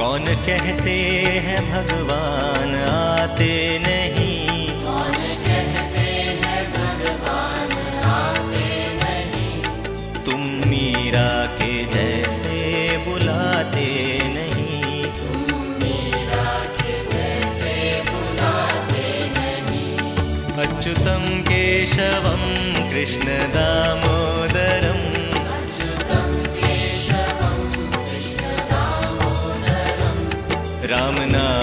कौन कहते हैं भगवान आते नहीं, कौन कहते हैं भगवान आते नहीं। तुम मीरा के जैसे बुलाते नहीं, तुम मीरा के जैसे बुलाते नहीं। अच्युतम केशवम कृष्ण दामोदरम, अच्युतं केशवं कृष्ण दामोदरं। राम नाम